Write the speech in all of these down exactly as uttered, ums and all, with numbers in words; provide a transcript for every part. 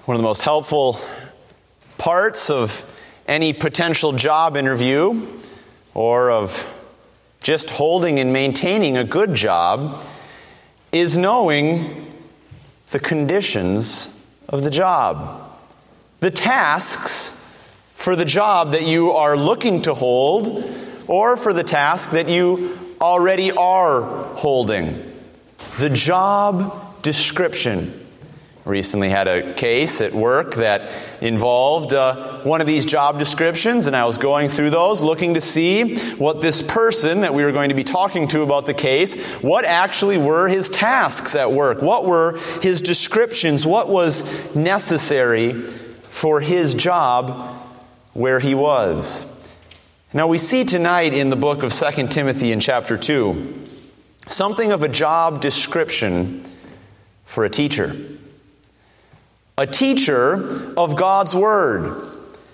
One of the most helpful parts of any potential job interview or of just holding and maintaining a good job is knowing the conditions of the job. The tasks for the job that you are looking to hold or for the task that you already are holding. The job description. Recently had a case at work that involved uh, one of these job descriptions, and I was going through those looking to see what this person that we were going to be talking to about the case, what actually were his tasks at work, what were his descriptions, what was necessary for his job where he was. Now we see tonight in the book of Second Timothy in chapter two, something of a job description for a teacher. A teacher of God's Word.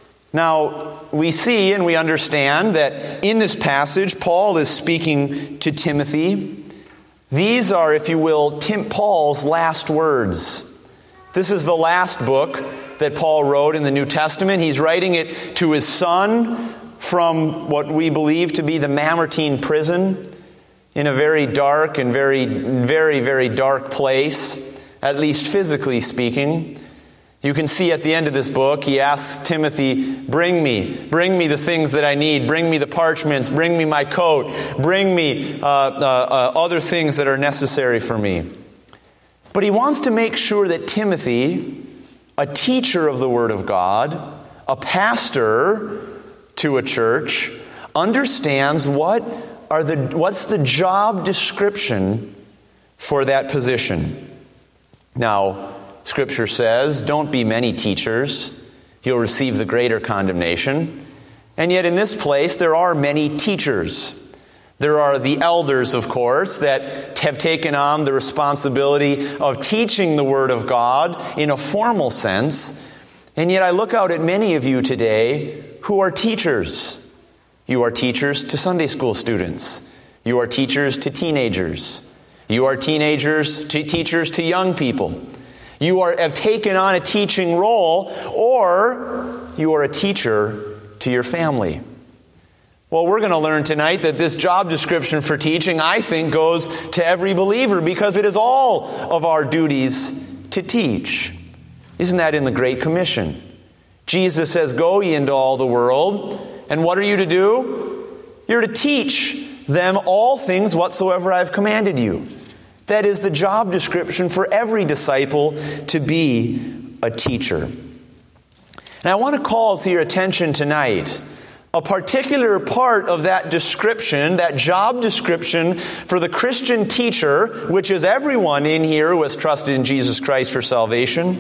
Now, we see and we understand that in this passage, Paul is speaking to Timothy. These are, if you will, Tim, Paul's last words. This is the last book that Paul wrote in the New Testament. He's writing it to his son from what we believe to be the Mamertine prison in a very dark and very, very, very dark place, at least physically speaking. You can see at the end of this book, he asks Timothy, bring me, bring me the things that I need, bring me the parchments, bring me my coat, bring me uh, uh, uh, other things that are necessary for me. But he wants to make sure that Timothy, a teacher of the Word of God, a pastor to a church, understands what are the what's the job description for that position. Now, Scripture says, don't be many teachers. You'll receive the greater condemnation. And yet in this place, there are many teachers. There are the elders, of course, that have taken on the responsibility of teaching the Word of God in a formal sense. And yet I look out at many of you today who are teachers. You are teachers to Sunday school students. You are teachers to teenagers. You are teenagers to teachers to young people. You are, have taken on a teaching role, or you are a teacher to your family. Well, we're going to learn tonight that this job description for teaching, I think, goes to every believer because it is all of our duties to teach. Isn't that in the Great Commission? Jesus says, go ye into all the world. And what are you to do? You're to teach them all things whatsoever I have commanded you. That is the job description for every disciple, to be a teacher. And I want to call to your attention tonight a particular part of that description, that job description for the Christian teacher, which is everyone in here who has trusted in Jesus Christ for salvation.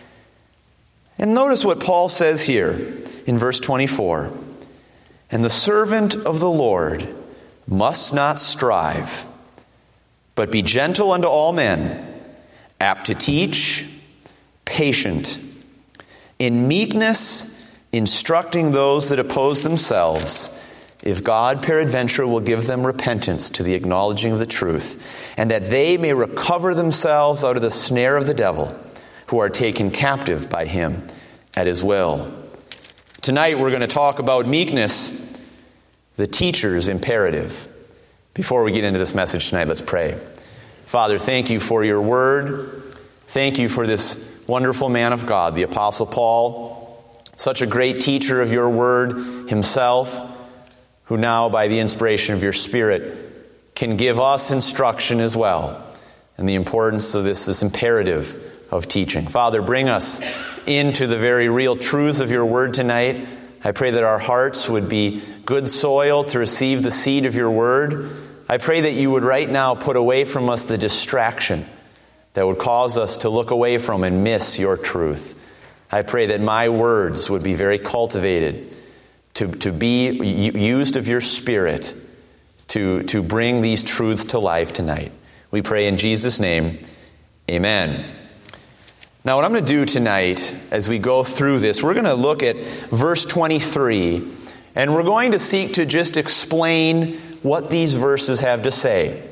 And notice what Paul says here in verse twenty-four. And the servant of the Lord must not strive, but be gentle unto all men, apt to teach, patient, in meekness instructing those that oppose themselves, if God peradventure will give them repentance to the acknowledging of the truth, and that they may recover themselves out of the snare of the devil, who are taken captive by him at his will. Tonight we're going to talk about meekness, the teacher's imperative. Before we get into this message tonight, let's pray. Father, thank you for your word. Thank you for this wonderful man of God, the Apostle Paul, such a great teacher of your word himself, who now, by the inspiration of your Spirit, can give us instruction as well, and the importance of this, this imperative of teaching. Father, bring us into the very real truths of your word tonight. I pray that our hearts would be good soil to receive the seed of your word. I pray that you would right now put away from us the distraction that would cause us to look away from and miss your truth. I pray that my words would be very cultivated to, to be used of your Spirit to, to bring these truths to life tonight. We pray in Jesus' name, amen. Now, what I'm going to do tonight as we go through this, we're going to look at verse twenty-three, and we're going to seek to just explain what these verses have to say.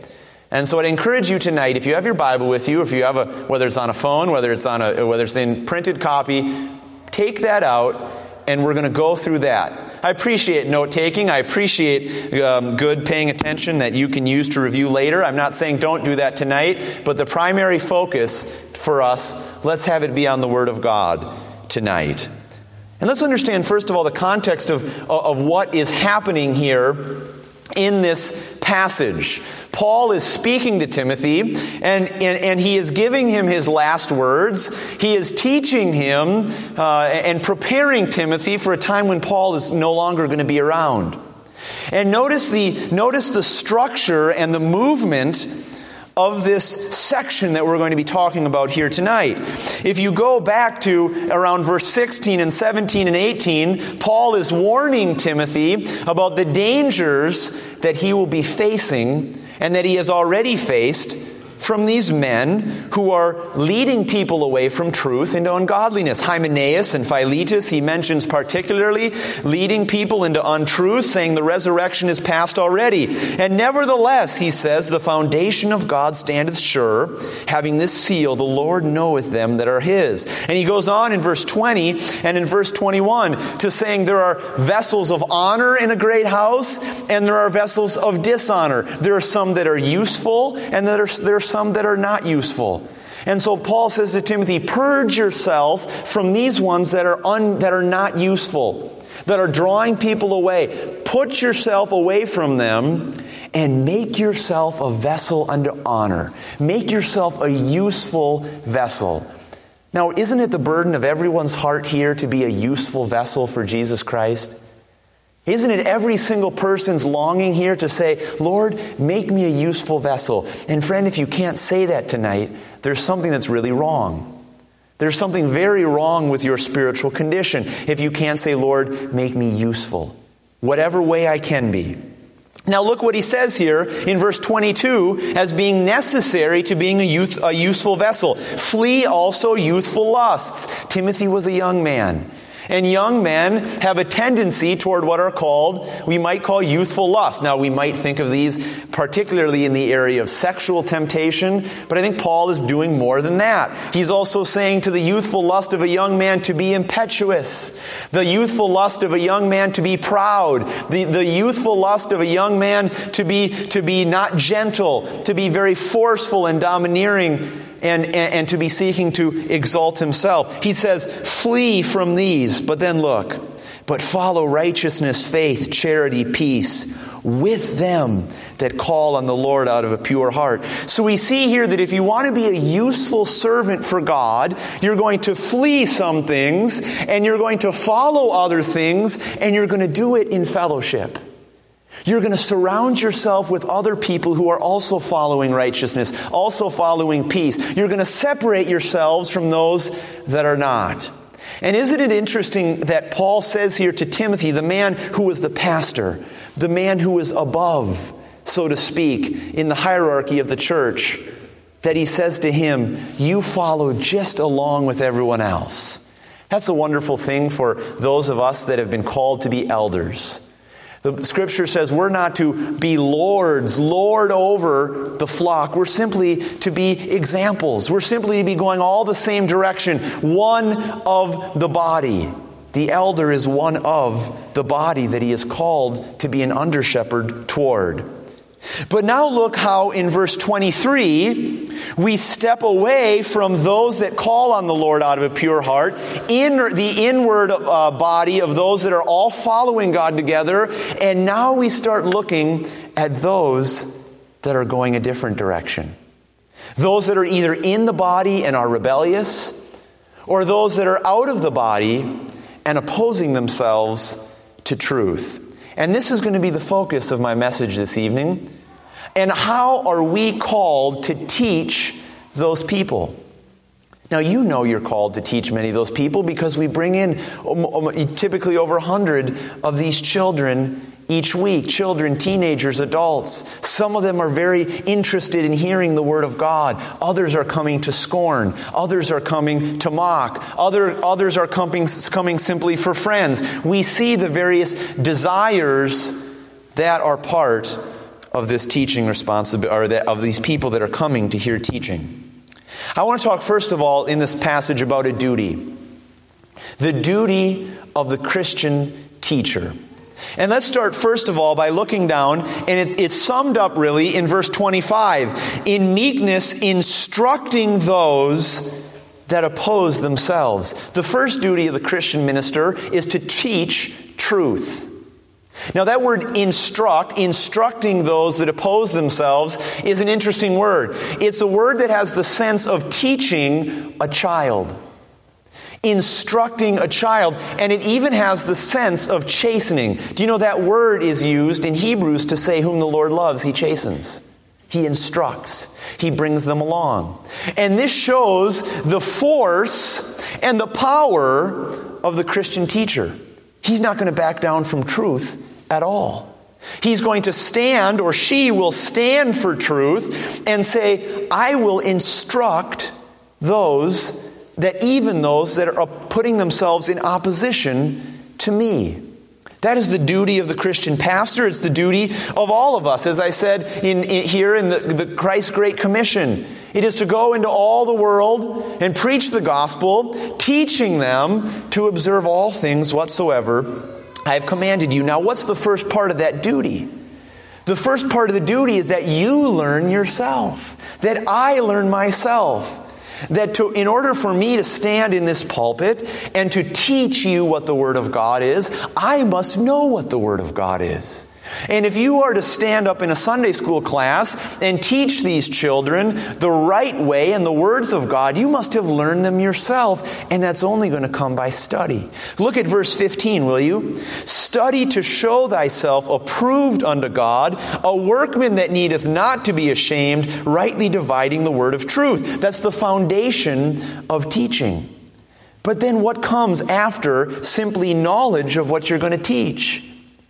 And so I'd encourage you tonight, if you have your Bible with you, if you have a, whether it's on a phone, whether it's on a, whether it's in printed copy, take that out, and we're going to go through that. I appreciate note-taking. I appreciate um, good paying attention that you can use to review later. I'm not saying don't do that tonight, but the primary focus for us, let's have it be on the Word of God tonight. And let's understand, first of all, the context of, of what is happening here in this passage. Paul is speaking to Timothy, and, and, and he is giving him his last words. He is teaching him uh, and preparing Timothy for a time when Paul is no longer going to be around. And notice the, notice the structure and the movement of this section that we're going to be talking about here tonight. If you go back to around verse sixteen and seventeen and eighteen, Paul is warning Timothy about the dangers that he will be facing and that he has already faced from these men who are leading people away from truth into ungodliness. Hymenaeus and Philetus, he mentions particularly leading people into untruth, saying the resurrection is past already. And nevertheless, he says, the foundation of God standeth sure, having this seal, the Lord knoweth them that are his. And he goes on in verse twenty and in verse twenty-one to saying there are vessels of honor in a great house, and there are vessels of dishonor. There are some that are useful, and there are, there are some that are not useful. And so Paul says to Timothy, purge yourself from these ones that are un, that are not useful, that are drawing people away. Put yourself away from them and make yourself a vessel unto honor. Make yourself a useful vessel. Now, isn't it the burden of everyone's heart here to be a useful vessel for Jesus Christ? Isn't it every single person's longing here to say, Lord, make me a useful vessel? And friend, if you can't say that tonight, there's something that's really wrong. There's something very wrong with your spiritual condition if you can't say, Lord, make me useful, whatever way I can be. Now look what he says here in verse twenty-two as being necessary to being a, youth, a useful vessel. Flee also youthful lusts. Timothy was a young man. And young men have a tendency toward what are called, we might call youthful lust. Now, we might think of these particularly in the area of sexual temptation, but I think Paul is doing more than that. He's also saying to the youthful lust of a young man to be impetuous, the youthful lust of a young man to be proud, the, the youthful lust of a young man to be, to be not gentle, to be very forceful and domineering, And, and, and to be seeking to exalt himself. He says, flee from these. But then look, but follow righteousness, faith, charity, peace with them that call on the Lord out of a pure heart. So we see here that if you want to be a useful servant for God, you're going to flee some things, and you're going to follow other things, and you're going to do it in fellowship. You're going to surround yourself with other people who are also following righteousness, also following peace. You're going to separate yourselves from those that are not. And isn't it interesting that Paul says here to Timothy, the man who was the pastor, the man who was above, so to speak, in the hierarchy of the church, that he says to him, you follow just along with everyone else. That's a wonderful thing for those of us that have been called to be elders. The Scripture says we're not to be lords, lord over the flock. We're simply to be examples. We're simply to be going all the same direction. One of the body. The elder is one of the body that he is called to be an under-shepherd toward. But now look how in verse twenty-three, we step away from those that call on the Lord out of a pure heart, in the inward uh, body of those that are all following God together, and now we start looking at those that are going a different direction. Those that are either in the body and are rebellious, or those that are out of the body and opposing themselves to truth. And this is going to be the focus of my message this evening. And how are we called to teach those people? Now, you know you're called to teach many of those people because we bring in typically over a hundred of these children each week. Children, teenagers, adults. Some of them are very interested in hearing the Word of God. Others are coming to scorn. Others are coming to mock. Other, others are coming, coming simply for friends. We see the various desires that are part of this teaching responsibility, or that, of these people that are coming to hear teaching. I want to talk first of all in this passage about a duty. The duty of the Christian teacher. And let's start first of all by looking down, and it's, it's summed up really in verse twenty-five. In meekness, instructing those that oppose themselves. The first duty of the Christian minister is to teach truth. Now that word instruct, instructing those that oppose themselves, is an interesting word. It's a word that has the sense of teaching a child. Instructing a child, and it even has the sense of chastening. Do you know that word is used in Hebrews to say whom the Lord loves, He chastens. He instructs. He brings them along. And this shows the force and the power of the Christian teacher. He's not going to back down from truth at all. He's going to stand, or she will stand for truth and say, I will instruct those that even those that are putting themselves in opposition to me. That is the duty of the Christian pastor. It's the duty of all of us. As I said in, in here in the, the Christ's Great Commission, it is to go into all the world and preach the gospel, teaching them to observe all things whatsoever I have commanded you. Now, what's the first part of that duty? The first part of the duty is that you learn yourself, that I learn myself. That to, in order for me to stand in this pulpit and to teach you what the Word of God is, I must know what the Word of God is. And if you are to stand up in a Sunday school class and teach these children the right way and the words of God, you must have learned them yourself, and that's only going to come by study. Look at verse fifteen, will you? Study to show thyself approved unto God, a workman that needeth not to be ashamed, rightly dividing the word of truth. That's the foundation of teaching. But then what comes after simply knowledge of what you're going to teach?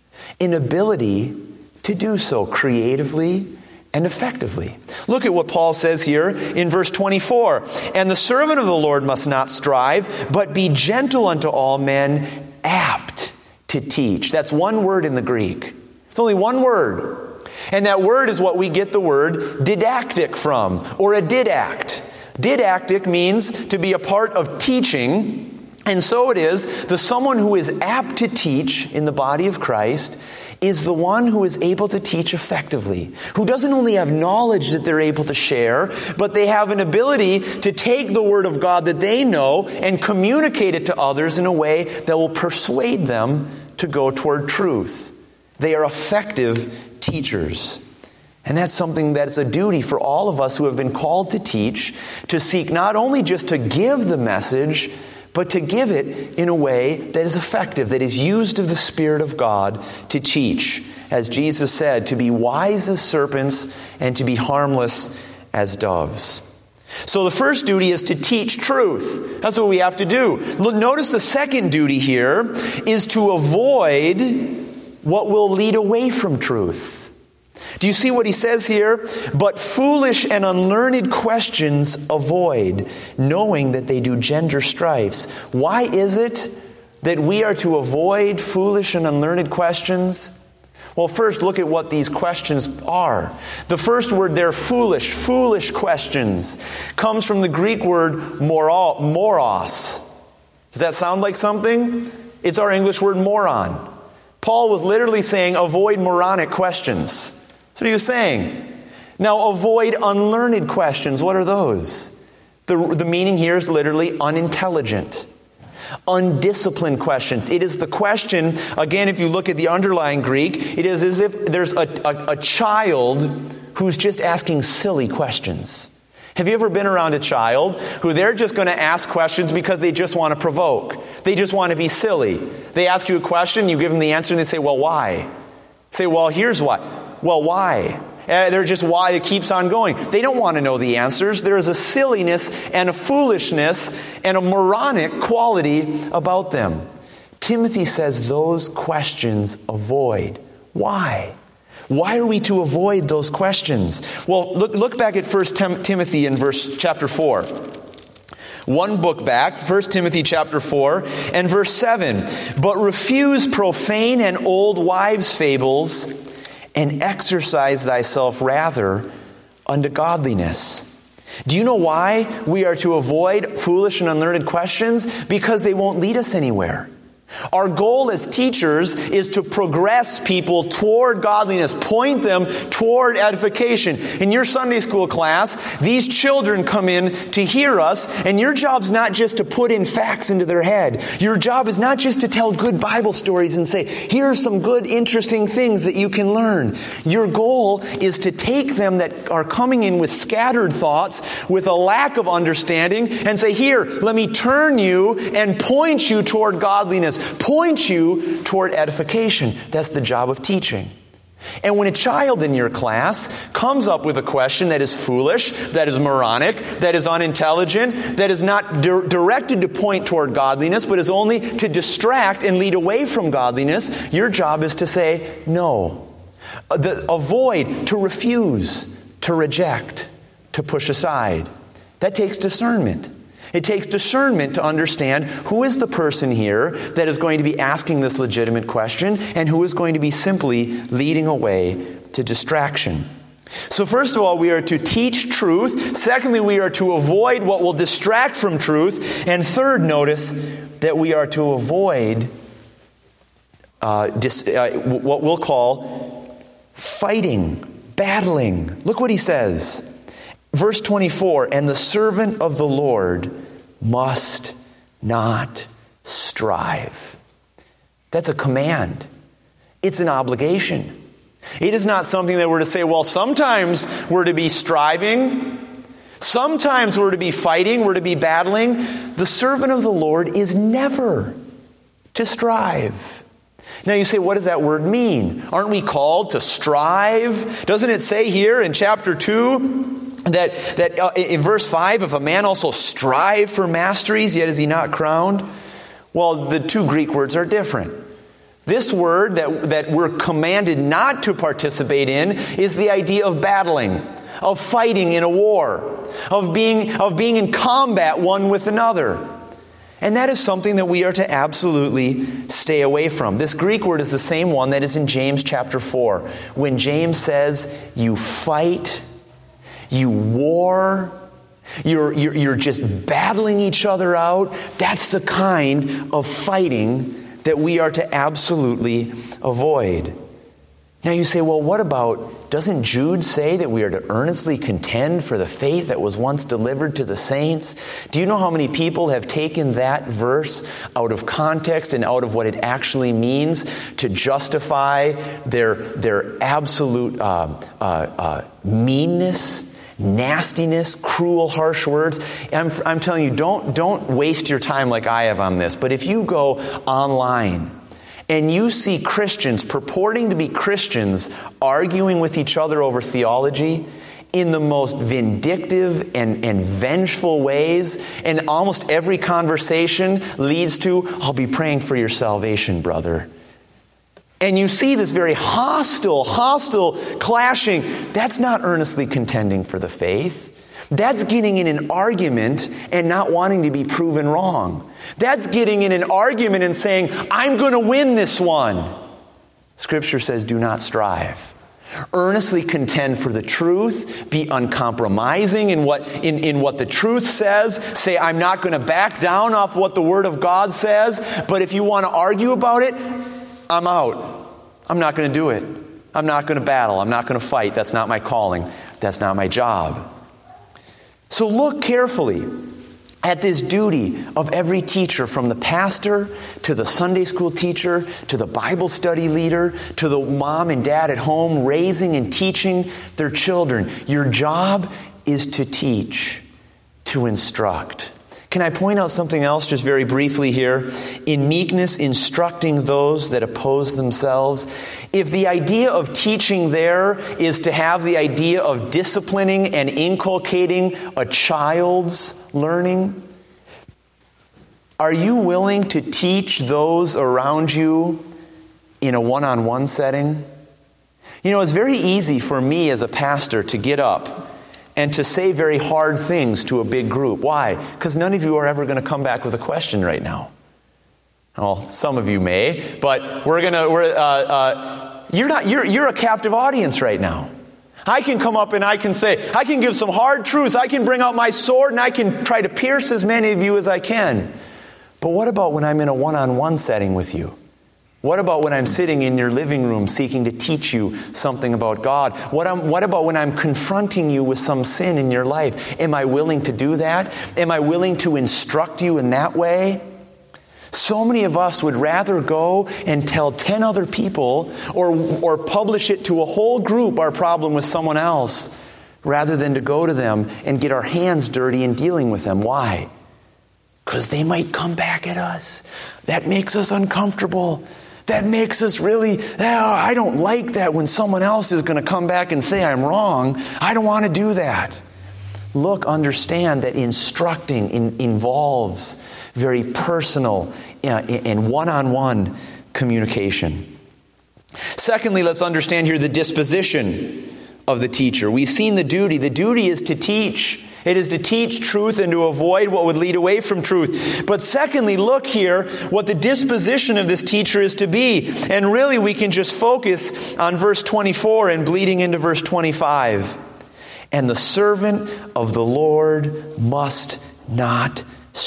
An ability to do so creatively and effectively. Look at what Paul says here in verse twenty-four. And the servant of the Lord must not strive, but be gentle unto all men, apt to teach. That's one word in the Greek. It's only one word. And that word is what we get the word didactic from, or a didact. Didactic means to be a part of teaching. And so it is, the someone who is apt to teach in the body of Christ is the one who is able to teach effectively, who doesn't only have knowledge that they're able to share, but they have an ability to take the Word of God that they know and communicate it to others in a way that will persuade them to go toward truth. They are effective teachers. And that's something that's a duty for all of us who have been called to teach, to seek not only just to give the message, but to give it in a way that is effective, that is used of the Spirit of God to teach. As Jesus said, to be wise as serpents and to be harmless as doves. So the first duty is to teach truth. That's what we have to do. Notice the second duty here is to avoid what will lead away from truth. Do you see what he says here? But foolish and unlearned questions avoid, knowing that they do gender strifes. Why is it that we are to avoid foolish and unlearned questions? Well, first, look at what these questions are. The first word there, foolish, foolish questions, comes from the Greek word moros. Does that sound like something? It's our English word moron. Paul was literally saying, avoid moronic questions. That's what he was saying. Now, avoid unlearned questions. What are those? The, the meaning here is literally unintelligent, undisciplined questions. It is the question, again, if you look at the underlying Greek, it is as if there's a, a, a child who's just asking silly questions. Have you ever been around a child who they're just going to ask questions because they just want to provoke? They just want to be silly. They ask you a question, you give them the answer, and they say, well, why? Say, well, here's why. Well, why? Uh, they're just why it keeps on going. They don't want to know the answers. There is a silliness and a foolishness and a moronic quality about them. Timothy says those questions avoid. Why? Why are we to avoid those questions? Well, look, look back at First Tim- Timothy in verse chapter four. One book back, First Timothy chapter four and verse seven. But refuse profane and old wives' fables, and exercise thyself rather unto godliness. Do you know why we are to avoid foolish and unlearned questions? Because they won't lead us anywhere. Our goal as teachers is to progress people toward godliness, point them toward edification. In your Sunday school class, these children come in to hear us, and your job's not just to put in facts into their head. Your job is not just to tell good Bible stories and say, here are some good, interesting things that you can learn. Your goal is to take them that are coming in with scattered thoughts, with a lack of understanding, and say, here, let me turn you and point you toward godliness. Point you toward edification. That's the job of teaching. And when a child in your class comes up with a question that is foolish, that is moronic, that is unintelligent, that is not di- directed to point toward godliness, but is only to distract and lead away from godliness, your job is to say no. Uh, the, avoid, to refuse, to reject, to push aside. That takes discernment. It takes discernment to understand who is the person here that is going to be asking this legitimate question and who is going to be simply leading away to distraction. So first of all, we are to teach truth. Secondly, we are to avoid what will distract from truth. And third, notice that we are to avoid uh, dis, uh, what we'll call fighting, battling. Look what he says. Verse twenty-four, and the servant of the Lord must not strive. That's a command. It's an obligation. It is not something that we're to say, well, sometimes we're to be striving. Sometimes we're to be fighting. We're to be battling. The servant of the Lord is never to strive. Now you say, what does that word mean? Aren't we called to strive? Doesn't it say here in chapter two that, that uh, in verse five, if a man also strive for masteries, yet is he not crowned? Well, the two Greek words are different. This word that, that we're commanded not to participate in is the idea of battling, of fighting in a war, of being, of being in combat one with another. And that is something that we are to absolutely stay away from. This Greek word is the same one that is in James chapter four. When James says, you fight, you war, you're, you're, you're just battling each other out. That's the kind of fighting that we are to absolutely avoid. Now you say, well, what about, doesn't Jude say that we are to earnestly contend for the faith that was once delivered to the saints? Do you know how many people have taken that verse out of context and out of what it actually means to justify their, their absolute uh, uh, uh, meanness, nastiness, cruel, harsh words? I'm, I'm telling you, don't, don't waste your time like I have on this. But if you go online and you see Christians purporting to be Christians arguing with each other over theology in the most vindictive and, and vengeful ways, and almost every conversation leads to, I'll be praying for your salvation, brother. And you see this very hostile, hostile clashing. That's not earnestly contending for the faith. That's getting in an argument and not wanting to be proven wrong. That's getting in an argument and saying, I'm going to win this one. Scripture says, do not strive. Earnestly contend for the truth. Be uncompromising in what, in, in what the truth says. Say, I'm not going to back down off what the Word of God says. But if you want to argue about it, I'm out. I'm not going to do it. I'm not going to battle. I'm not going to fight. That's not my calling. That's not my job. So look carefully at this duty of every teacher, from the pastor to the Sunday school teacher to the Bible study leader to the mom and dad at home raising and teaching their children. Your job is to teach, to instruct. Can I point out something else just very briefly here? In meekness, instructing those that oppose themselves. If the idea of teaching there is to have the idea of disciplining and inculcating a child's learning, are you willing to teach those around you in a one-on-one setting? You know, it's very easy for me as a pastor to get up and to say very hard things to a big group. Why? Because none of you are ever going to come back with a question right now. Well, some of you may, but we're going to. We're, uh, uh, you're not, you're, you're a captive audience right now. I can come up and I can say, I can give some hard truths. I can bring out my sword and I can try to pierce as many of you as I can. But what about when I'm in a one-on-one setting with you? What about when I'm sitting in your living room seeking to teach you something about God? What, I'm, what about when I'm confronting you with some sin in your life? Am I willing to do that? Am I willing to instruct you in that way? So many of us would rather go and tell ten other people or, or publish it to a whole group our problem with someone else rather than to go to them and get our hands dirty in dealing with them. Why? Because they might come back at us. That makes us uncomfortable. That makes us really, oh, I don't like that when someone else is going to come back and say I'm wrong. I don't want to do that. Look, understand that instructing in, involves very personal and one-on-one communication. Secondly, let's understand here the disposition of the teacher. We've seen the duty. The duty is to teach. It is to teach truth and to avoid what would lead away from truth. But secondly, look here what the disposition of this teacher is to be. And really we can just focus on verse twenty-four and bleeding into verse twenty-five. And the servant of the Lord must not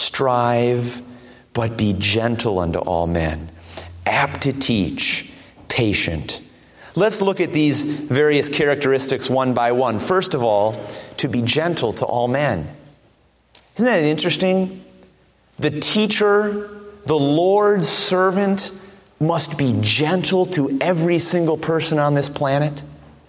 strive, but be gentle unto all men, apt to teach, patient. Let's look at these various characteristics one by one. First of all, to be gentle to all men. Isn't that interesting? The teacher, the Lord's servant, must be gentle to every single person on this planet.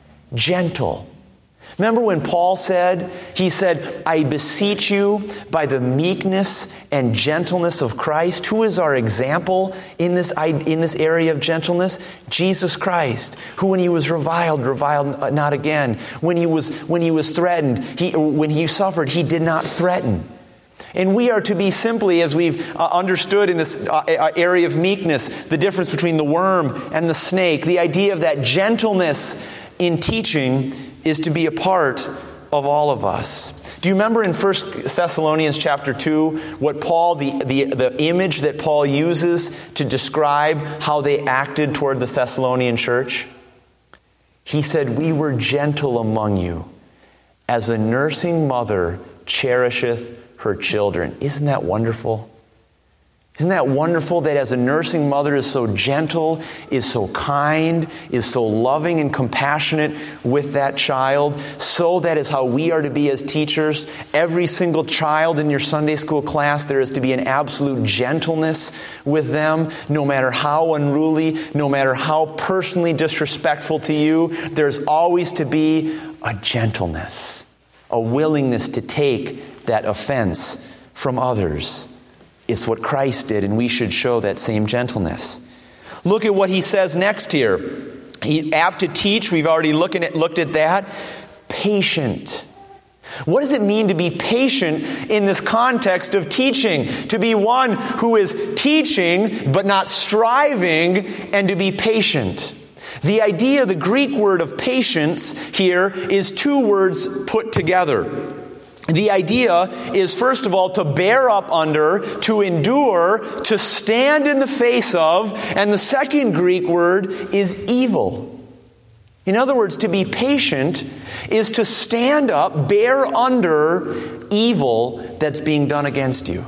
Gentle. Remember when Paul said, he said, I beseech you by the meekness and gentleness of Christ. Who is our example in this, in this area of gentleness? Jesus Christ, who when he was reviled, reviled not again. When he was, when he was threatened, he, when he suffered, he did not threaten. And we are to be simply, as we've uh, understood in this uh, area of meekness, the difference between the worm and the snake, the idea of that gentleness in teaching is to be a part of all of us. Do you remember in First Thessalonians chapter two, what Paul, the, the, the image that Paul uses to describe how they acted toward the Thessalonian church? He said, we were gentle among you, as a nursing mother cherisheth her children. Isn't that wonderful? Isn't that wonderful that as a nursing mother is so gentle, is so kind, is so loving and compassionate with that child? So that is how we are to be as teachers. Every single child in your Sunday school class, there is to be an absolute gentleness with them. No matter how unruly, no matter how personally disrespectful to you, there's always to be a gentleness, a willingness to take that offense from others. It's what Christ did, and we should show that same gentleness. Look at what he says next here. He's apt to teach. We've already looked at, looked at that. Patient. What does it mean to be patient in this context of teaching? To be one who is teaching but not striving, and to be patient. The idea, the Greek word of patience here is two words put together. The idea is, first of all, to bear up under, to endure, to stand in the face of, and the second Greek word is evil. In other words, to be patient is to stand up, bear under evil that's being done against you.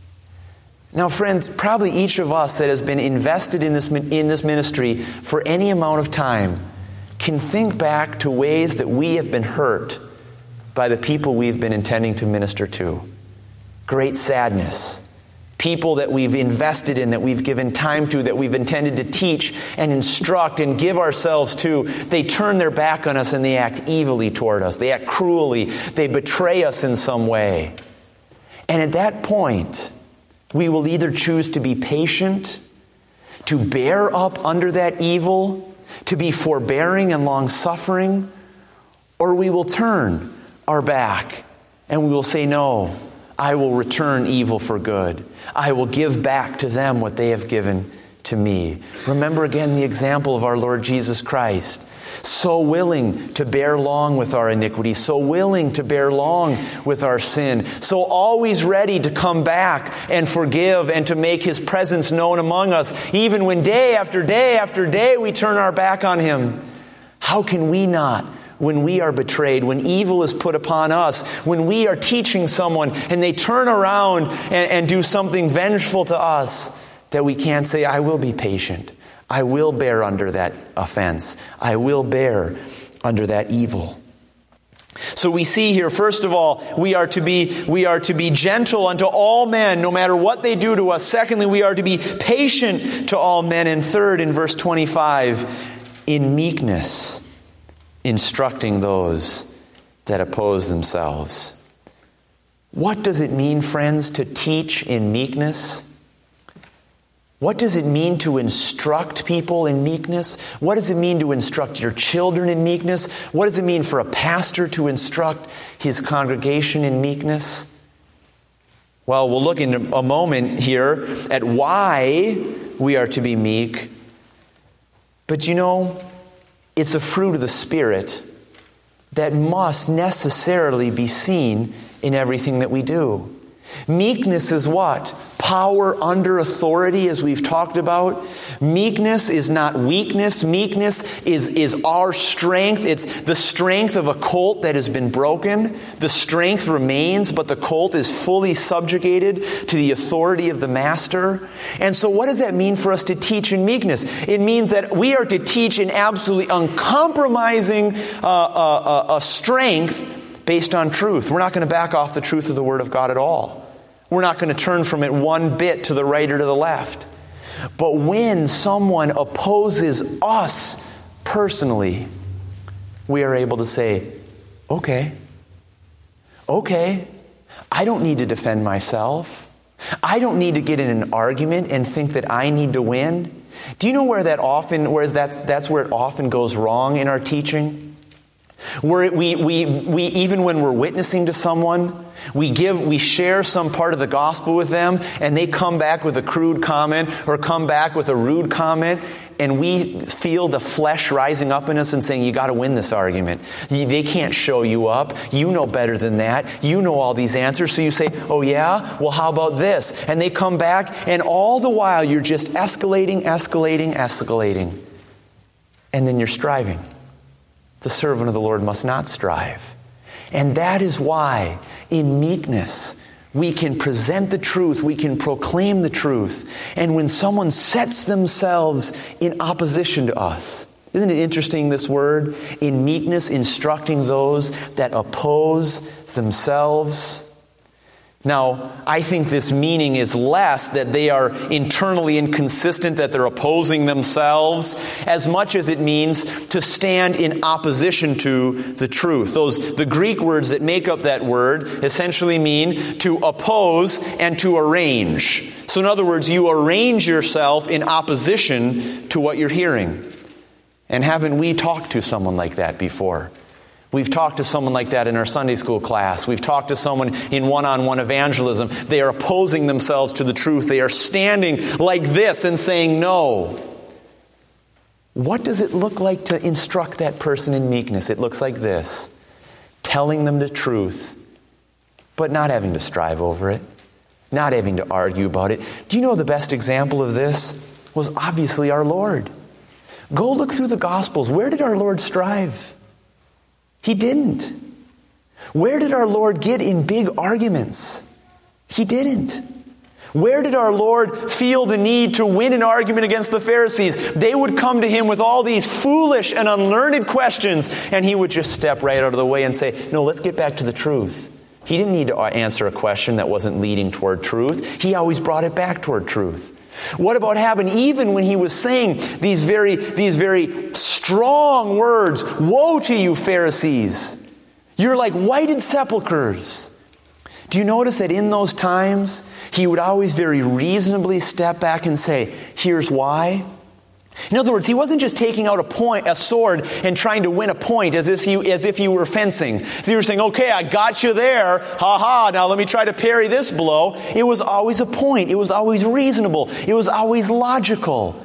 Now, friends, probably each of us that has been invested in this, in this ministry for any amount of time can think back to ways that we have been hurt by the people we've been intending to minister to. Great sadness. People that we've invested in, that we've given time to, that we've intended to teach and instruct and give ourselves to. They turn their back on us and they act evilly toward us. They act cruelly. They betray us in some way. And at that point, we will either choose to be patient, to bear up under that evil, to be forbearing and long-suffering, or we will turn our back and we will say, no, I will return evil for good. I will give back to them what they have given to me. Remember again the example of our Lord Jesus Christ. so willing to bear long with our iniquity, so willing to bear long with our sin, so always ready to come back and forgive and to make His presence known among us, even when day after day after day we turn our back on Him. How can we not, when we are betrayed, when evil is put upon us, when we are teaching someone and they turn around and, and do something vengeful to us, that we can't say, I will be patient. I will bear under that offense. I will bear under that evil. So we see here, first of all, we are to be we are to be gentle unto all men, no matter what they do to us. Secondly, we are to be patient to all men. And third, in verse twenty-five, in meekness, instructing those that oppose themselves. What does it mean, friends, to teach in meekness? What does it mean to instruct people in meekness? What does it mean to instruct your children in meekness? What does it mean for a pastor to instruct his congregation in meekness? Well, we'll look in a moment here at why we are to be meek. But you know, it's a fruit of the Spirit that must necessarily be seen in everything that we do. Meekness is what? Power under authority, as we've talked about. Meekness is not weakness. Meekness is, is our strength. It's the strength of a colt that has been broken. The strength remains, but the colt is fully subjugated to the authority of the master. And so what does that mean for us to teach in meekness? It means that we are to teach in absolutely uncompromising uh, uh, uh, strength based on truth. We're not going to back off the truth of the Word of God at all. We're not going to turn from it one bit to the right or to the left. But when someone opposes us personally, we are able to say, okay, okay, I don't need to defend myself. I don't need to get in an argument and think that I need to win. Do you know where that often, whereas that's, that's where it often goes wrong in our teaching? Where we, we, we, even when we're witnessing to someone, we give, we share some part of the gospel with them, and they come back with a crude comment or come back with a rude comment, and we feel the flesh rising up in us and saying, you got to win this argument. They can't show you up. You know better than that. You know all these answers. So you say, oh yeah? Well, how about this? And they come back, and all the while you're just escalating, escalating, escalating. And then you're striving. The servant of the Lord must not strive. And that is why, in meekness, we can present the truth, we can proclaim the truth. And when someone sets themselves in opposition to us, isn't it interesting, this word? In meekness, instructing those that oppose themselves. Now, I think this meaning is less that they are internally inconsistent, that they're opposing themselves, as much as it means to stand in opposition to the truth. Those, the Greek words that make up that word essentially mean to oppose and to arrange. So in other words, you arrange yourself in opposition to what you're hearing. And haven't we talked to someone like that before? We've talked to someone like that in our Sunday school class. We've talked to someone in one-on-one evangelism. They are opposing themselves to the truth. They are standing like this and saying no. What does it look like to instruct that person in meekness? It looks like this. Telling them the truth, but not having to strive over it. Not having to argue about it. Do you know the best example of this was obviously our Lord? Go look through the Gospels. Where did our Lord strive? He didn't. Where did our Lord get in big arguments? He didn't. Where did our Lord feel the need to win an argument against the Pharisees? They would come to Him with all these foolish and unlearned questions, and He would just step right out of the way and say, no, let's get back to the truth. He didn't need to answer a question that wasn't leading toward truth. He always brought it back toward truth. What about having, even when He was saying these very, these very strong words, woe to you, Pharisees. You're like whited sepulchres. Do you notice that in those times, He would always very reasonably step back and say, here's why? In other words, He wasn't just taking out a point, a sword, and trying to win a point as if you, as if you were fencing. So you were saying, okay, I got you there. Ha ha, now let me try to parry this blow. It was always a point. It was always reasonable. It was always logical.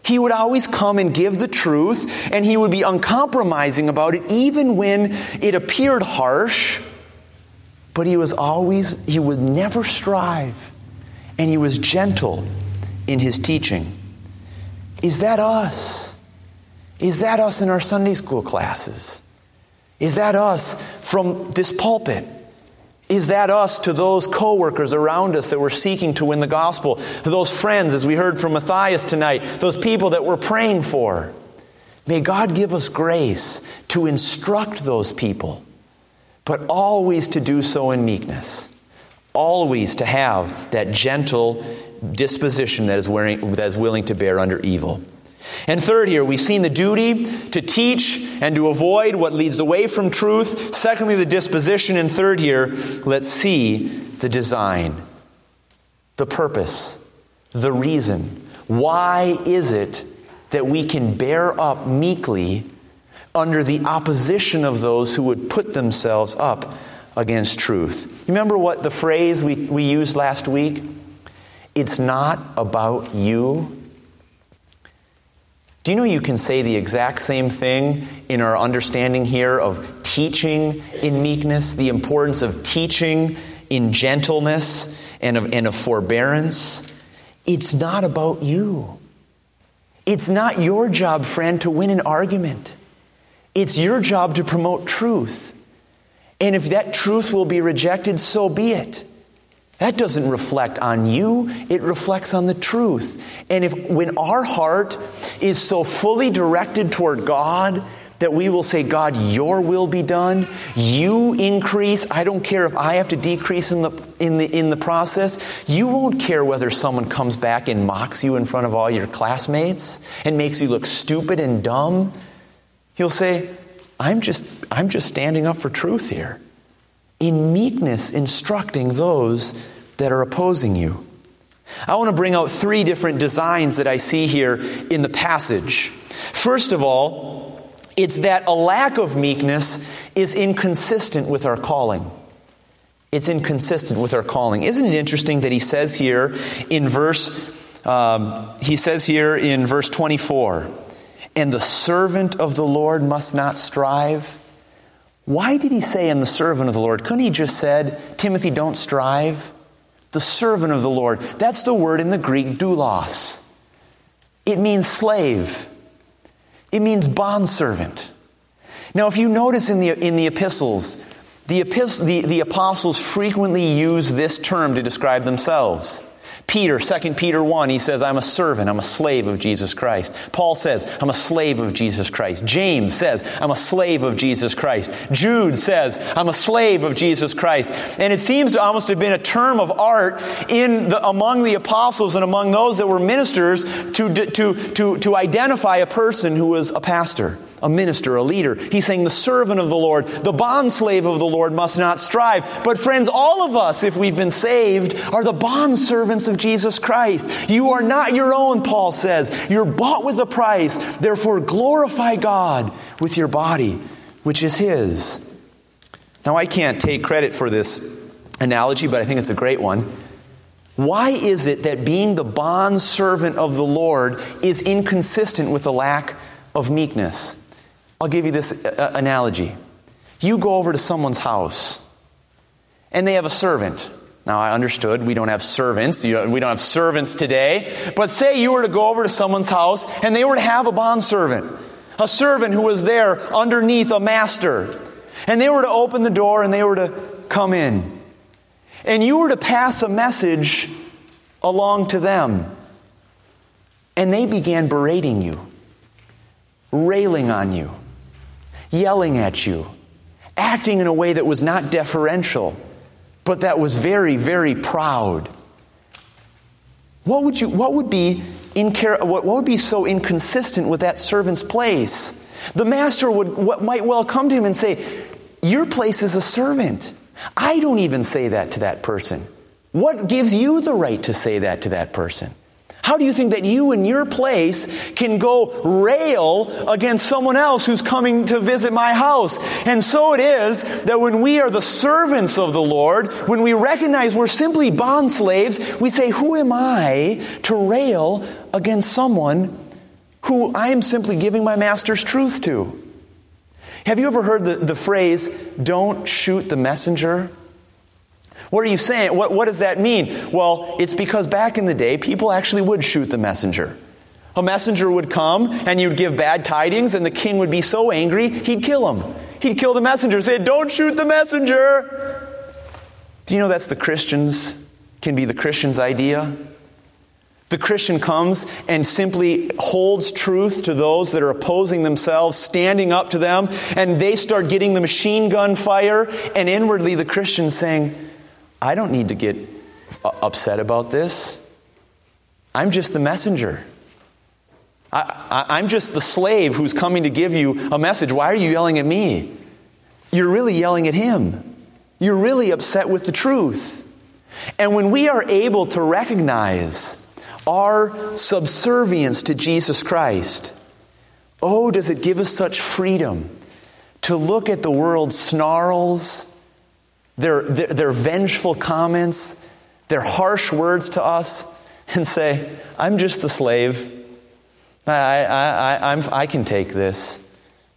He would always come and give the truth, and he would be uncompromising about it, even when it appeared harsh. But he was always, he would never strive, and he was gentle in his teaching. Is that us? Is that us in our Sunday school classes? Is that us from this pulpit? Is that us to those co-workers around us that we're seeking to win the gospel? To those friends, as we heard from Matthias tonight, those people that we're praying for? May God give us grace to instruct those people, but always to do so in meekness. Always to have that gentle disposition that is, wearing, that is willing to bear under evil. And third here, we've seen the duty to teach and to avoid what leads away from truth. Secondly, the disposition. And third here, let's see the design, the purpose, the reason. Why is it that we can bear up meekly under the opposition of those who would put themselves up against truth? You remember what the phrase we, we used last week? It's not about you. Do you know you can say the exact same thing in our understanding here of teaching in meekness, the importance of teaching in gentleness and of, and of forbearance? It's not about you. It's not your job, friend, to win an argument. It's your job to promote truth. And if that truth will be rejected, so be it. That doesn't reflect on you, it reflects on the truth. And if when our heart is so fully directed toward God that we will say, God, your will be done, you increase, I don't care if I have to decrease in the in the in the process, you won't care whether someone comes back and mocks you in front of all your classmates and makes you look stupid and dumb. You'll say, I'm just I'm just standing up for truth here. In meekness, instructing those that are opposing you. I want to bring out three different designs that I see here in the passage. First of all, it's that a lack of meekness is inconsistent with our calling. It's inconsistent with our calling. Isn't it interesting that he says here in verse, um, he says here in verse twenty-four, and the servant of the Lord must not strive. Why did he say, and the servant of the Lord? Couldn't he just said, Timothy, don't strive? The servant of the Lord. That's the word in the Greek, doulos. It means slave. It means bondservant. Now, if you notice in the in the epistles, the, epist- the, the apostles frequently use this term to describe themselves. Peter, Second Peter one, he says, I'm a servant, I'm a slave of Jesus Christ. Paul says, I'm a slave of Jesus Christ. James says, I'm a slave of Jesus Christ. Jude says, I'm a slave of Jesus Christ. And it seems to almost have been a term of art in the, among the apostles and among those that were ministers to, to, to, to identify a person who was a pastor, a minister, a leader. He's saying the servant of the Lord, the bondslave of the Lord must not strive. But friends, all of us, if we've been saved, are the bondservants of Jesus Christ. You are not your own, Paul says. You're bought with a price. Therefore, glorify God with your body, which is His. Now, I can't take credit for this analogy, but I think it's a great one. Why is it that being the bondservant of the Lord is inconsistent with the lack of meekness? I'll give you this uh, analogy. You go over to someone's house, and they have a servant. Now, I understood we don't have servants. We don't have servants today. But say you were to go over to someone's house, and they were to have a bondservant, a servant who was there underneath a master. And they were to open the door, and they were to come in. And you were to pass a message along to them. And they began berating you, railing on you, yelling at you, acting in a way that was not deferential, but that was very, very proud. What would you? What would be in what would be so inconsistent with that servant's place? The master would what might well come to him and say, "Your place is a servant." I don't even say that to that person. What gives you the right to say that to that person? How do you think that you in your place can go rail against someone else who's coming to visit my house? And so it is that when we are the servants of the Lord, when we recognize we're simply bond slaves, we say, who am I to rail against someone who I am simply giving my master's truth to. Have you ever heard the, the phrase, don't shoot the messenger? What are you saying? What, what does that mean? Well, it's because back in the day, people actually would shoot the messenger. A messenger would come and you'd give bad tidings and the king would be so angry, he'd kill him. He'd kill the messenger, say, don't shoot the messenger. Do you know that's the Christian's, can be the Christian's idea? The Christian comes and simply holds truth to those that are opposing themselves, standing up to them, and they start getting the machine gun fire, and inwardly the Christian's saying, I don't need to get upset about this. I'm just the messenger. I, I, I'm just the slave who's coming to give you a message. Why are you yelling at me? You're really yelling at him. You're really upset with the truth. And when we are able to recognize our subservience to Jesus Christ, oh, does it give us such freedom to look at the world's snarls, their, their, their vengeful comments, their harsh words to us, and say, I'm just the slave. I, I, I, I'm, I can take this.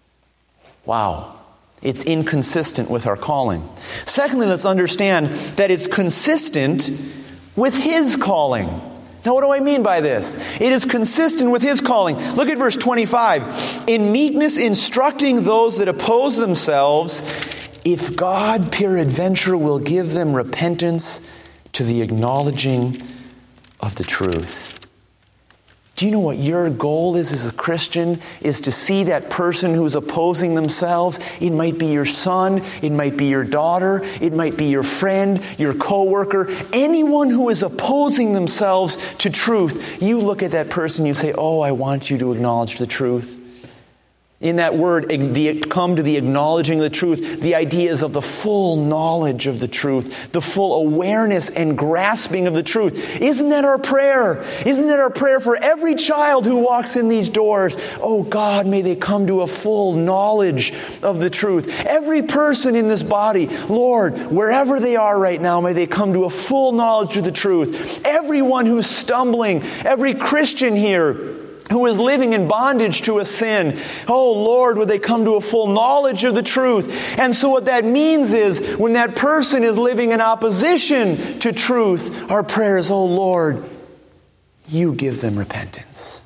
Wow. It's inconsistent with our calling. Secondly, let's understand that it's consistent with His calling. Now, what do I mean by this? It is consistent with His calling. Look at verse twenty-five. In meekness instructing those that oppose themselves, if God peradventure will give them repentance to the acknowledging of the truth. Do you know what your goal is as a Christian? Is to see that person who's opposing themselves. It might be your son. It might be your daughter. It might be your friend, your coworker. Anyone who is opposing themselves to truth. You look at that person, you say, oh, I want you to acknowledge the truth. In that word, the, come to the acknowledging of the truth, the idea is of the full knowledge of the truth, the full awareness and grasping of the truth. Isn't that our prayer? Isn't that our prayer for every child who walks in these doors? Oh God, may they come to a full knowledge of the truth. Every person in this body, Lord, wherever they are right now, may they come to a full knowledge of the truth. Everyone who's stumbling, every Christian here, who is living in bondage to a sin. Oh Lord, would they come to a full knowledge of the truth? And so what that means is, when that person is living in opposition to truth, our prayer is, oh Lord, you give them repentance.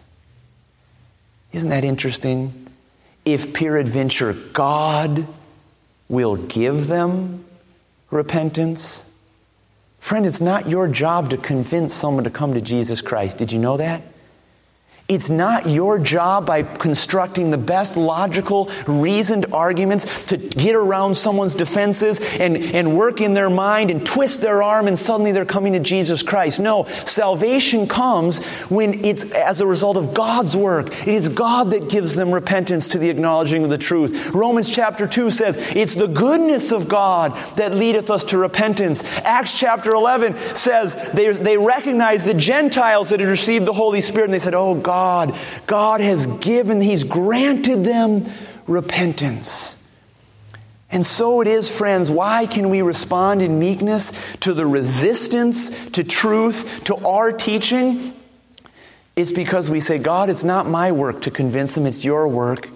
Isn't that interesting? If peradventure God will give them repentance. Friend, it's not your job to convince someone to come to Jesus Christ. Did you know that? It's not your job by constructing the best logical, reasoned arguments to get around someone's defenses and, and work in their mind and twist their arm and suddenly they're coming to Jesus Christ. No, salvation comes when it's as a result of God's work. It is God that gives them repentance to the acknowledging of the truth. Romans chapter two says, it's the goodness of God that leadeth us to repentance. Acts chapter eleven says they, they recognized the Gentiles that had received the Holy Spirit and they said, oh God, God, God has given, He's granted them repentance. And so it is, friends, why can we respond in meekness to the resistance to truth, to our teaching? It's because we say, God, it's not my work to convince them, it's your work.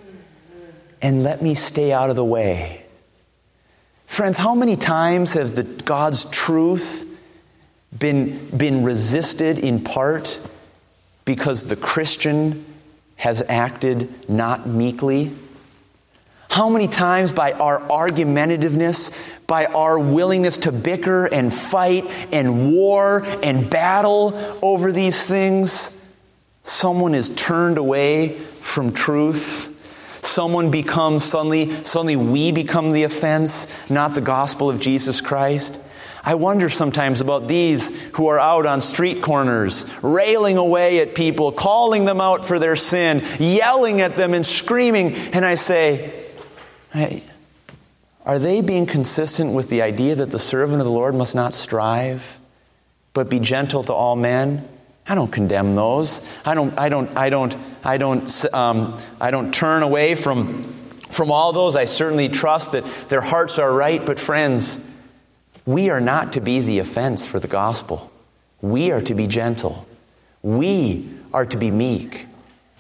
And let me stay out of the way. Friends, how many times has the God's truth been, been resisted in part because the Christian has acted not meekly? How many times by our argumentativeness, by our willingness to bicker and fight and war and battle over these things, someone is turned away from truth? Someone becomes suddenly, suddenly we become the offense, not the gospel of Jesus Christ. I wonder sometimes about these who are out on street corners, railing away at people, calling them out for their sin, yelling at them and screaming. And I say, hey, are they being consistent with the idea that the servant of the Lord must not strive, but be gentle to all men? I don't condemn those. I don't. I don't. I don't. I don't. Um, I don't turn away from from all those. I certainly trust that their hearts are right. But friends, we are not to be the offense for the gospel. We are to be gentle. We are to be meek.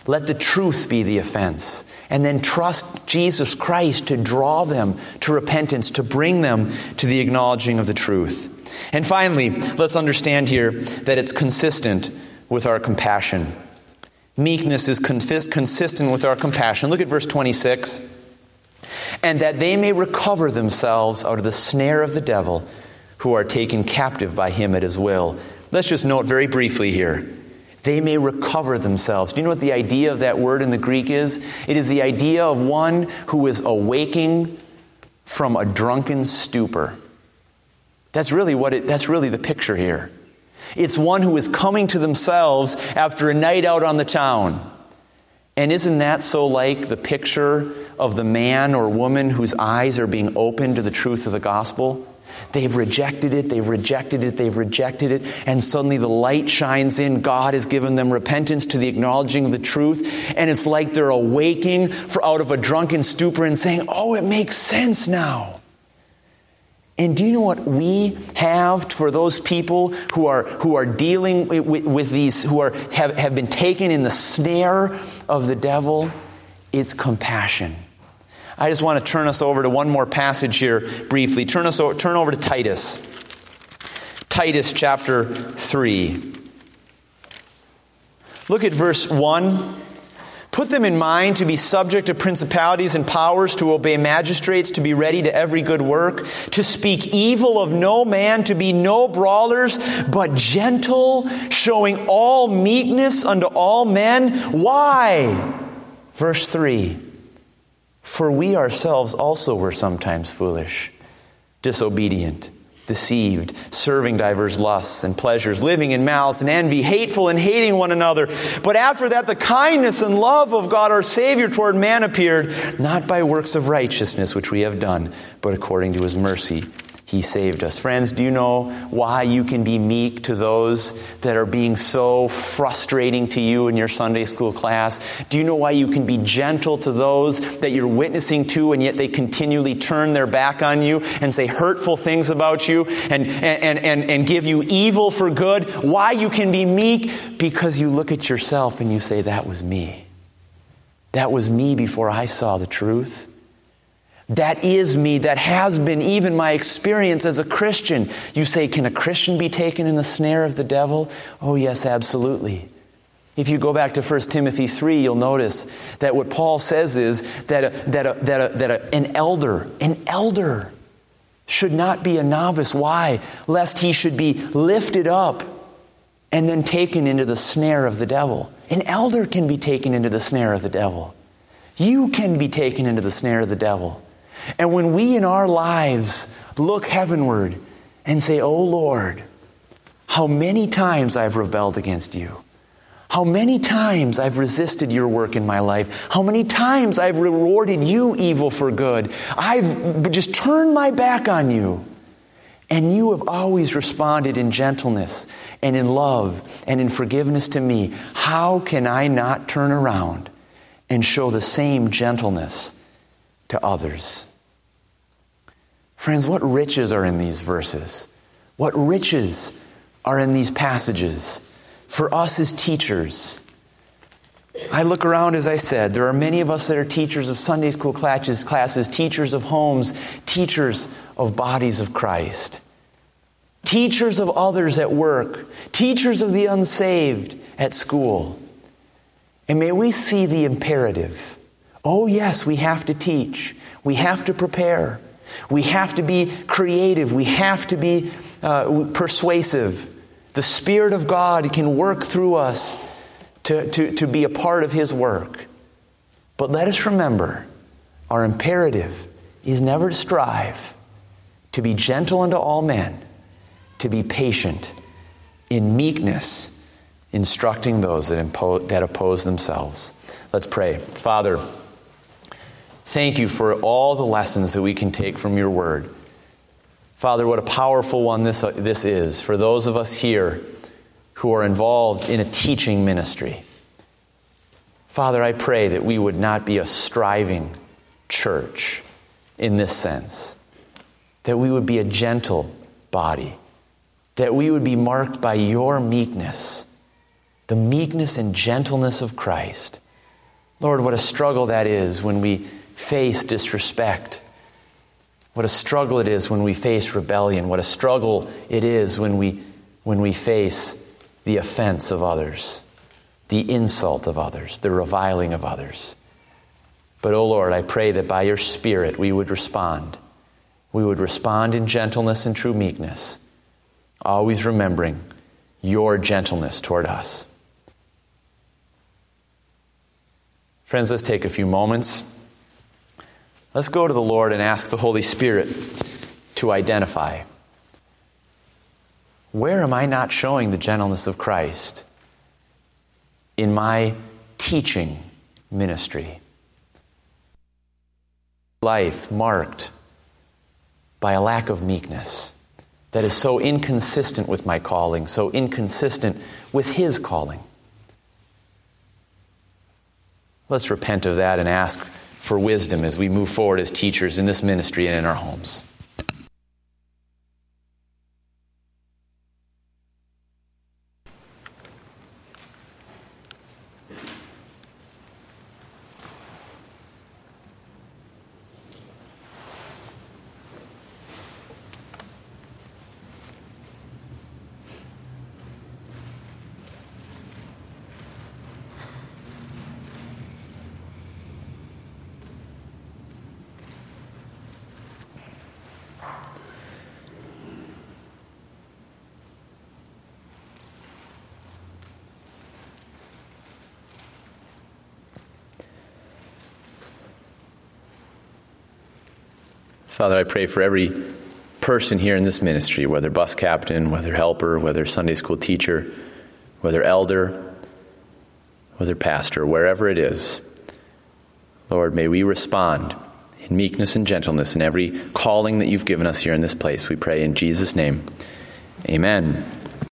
Let the truth be the offense. And then trust Jesus Christ to draw them to repentance, to bring them to the acknowledging of the truth. And finally, let's understand here that it's consistent with our compassion. Meekness is consistent with our compassion. Look at verse twenty-six. And that they may recover themselves out of the snare of the devil, who are taken captive by him at his will. Let's just note very briefly here. They may recover themselves. Do you know what the idea of that word in the Greek is? It is the idea of one who is awaking from a drunken stupor. That's really what it, that's really the picture here. It's one who is coming to themselves after a night out on the town. And isn't that so like the picture of the man or woman whose eyes are being opened to the truth of the gospel? They've rejected it, they've rejected it, they've rejected it, and suddenly the light shines in. God has given them repentance to the acknowledging of the truth, and it's like they're awaking for out of a drunken stupor and saying, oh, it makes sense now. And do you know what we have for those people who are who are dealing with, with these, who are have, have been taken in the snare of the devil? It's compassion. I just want to turn us over to one more passage here briefly. Turn us over, turn over to Titus. Titus chapter three. Look at verse one. Put them in mind to be subject to principalities and powers, to obey magistrates, to be ready to every good work, to speak evil of no man, to be no brawlers, but gentle, showing all meekness unto all men. Why? Verse three. For we ourselves also were sometimes foolish, disobedient, deceived, serving divers lusts and pleasures, living in malice and envy, hateful and hating one another. But after that, the kindness and love of God our Savior toward man appeared, not by works of righteousness which we have done, but according to his mercy he saved us. Friends, do you know why you can be meek to those that are being so frustrating to you in your Sunday school class? Do you know why you can be gentle to those that you're witnessing to, and yet they continually turn their back on you and say hurtful things about you and, and, and, and give you evil for good? Why you can be meek? Because you look at yourself and you say, that was me. That was me before I saw the truth. That is me. That has been even my experience as a Christian. You say, can a Christian be taken in the snare of the devil? Oh, yes, absolutely. If you go back to First Timothy three, you'll notice that what Paul says is that, a, that, a, that, a, that a, an elder, an elder should not be a novice. Why? Lest he should be lifted up and then taken into the snare of the devil. An elder can be taken into the snare of the devil. You can be taken into the snare of the devil. And when we in our lives look heavenward and say, oh Lord, how many times I've rebelled against you. How many times I've resisted your work in my life. How many times I've rewarded you evil for good. I've just turned my back on you. And you have always responded in gentleness and in love and in forgiveness to me. How can I not turn around and show the same gentleness to others? Friends, what riches are in these verses? What riches are in these passages for us as teachers? I look around, as I said, there are many of us that are teachers of Sunday school classes, classes, teachers of homes, teachers of bodies of Christ, teachers of others at work, teachers of the unsaved at school. And may we see the imperative. Oh yes, we have to teach. We have to prepare. We have to be creative. We have to be uh, persuasive. The Spirit of God can work through us to, to, to be a part of His work. But let us remember, our imperative is never to strive, to be gentle unto all men, to be patient, in meekness, instructing those that, impose, that oppose themselves. Let's pray. Father, thank you for all the lessons that we can take from your word. Father, what a powerful one this, uh, this is for those of us here who are involved in a teaching ministry. Father, I pray that we would not be a striving church in this sense, that we would be a gentle body, that we would be marked by your meekness, the meekness and gentleness of Christ, Lord, what a struggle that is when we face disrespect. What a struggle it is when we face rebellion. What a struggle it is when we, when we face the offense of others, the insult of others, the reviling of others. But, oh Lord, I pray that by your Spirit we would respond. We would respond in gentleness and true meekness, always remembering your gentleness toward us. Friends, let's take a few moments. Let's go to the Lord and ask the Holy Spirit to identify. Where am I not showing the gentleness of Christ in my teaching ministry? Life marked by a lack of meekness that is so inconsistent with my calling, so inconsistent with His calling. Let's repent of that and ask for wisdom as we move forward as teachers in this ministry and in our homes. Father, I pray for every person here in this ministry, whether bus captain, whether helper, whether Sunday school teacher, whether elder, whether pastor, wherever it is. Lord, may we respond in meekness and gentleness in every calling that you've given us here in this place. We pray in Jesus' name. Amen.